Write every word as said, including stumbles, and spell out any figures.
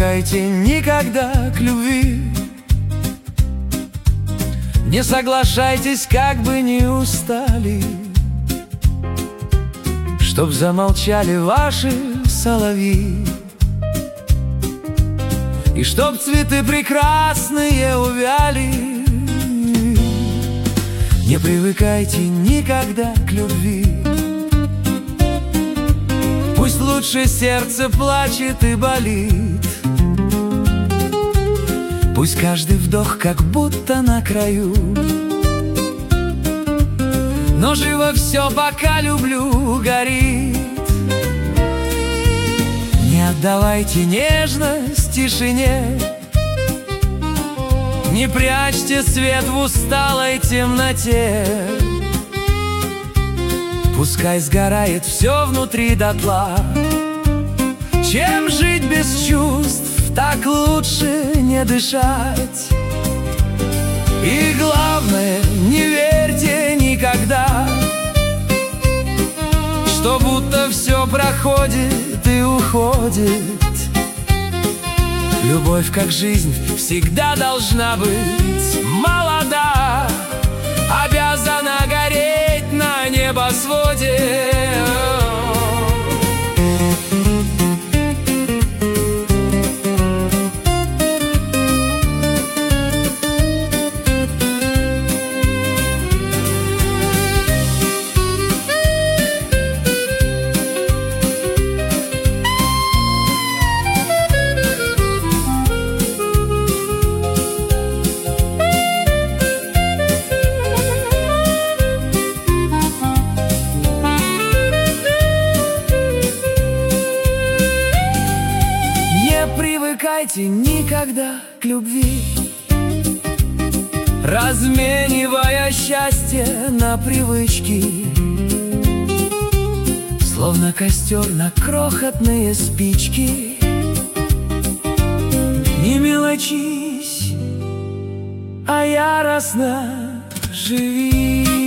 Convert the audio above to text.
привыкайте никогда к любви. Не соглашайтесь, как бы ни устали, чтоб замолчали ваши соловьи, и чтоб цветы прекрасные увяли. Не привыкайте никогда к любви. Пусть лучше сердце плачет и болит, пусть каждый вдох как будто на краю, но живо все, пока люблю, горит. Не отдавайте нежность тишине, не прячьте свет в усталой темноте. Пускай сгорает все внутри дотла, чем жить без чувств, так лучше не дышать. И главное, не верьте никогда, что будто все проходит и уходит. Любовь, как жизнь, всегда должна быть молода, обязана гореть на небосводе. Привыкайте никогда к любви, разменивая счастье на привычки, словно костер на крохотные спички. Не мелочись, а яростно живи.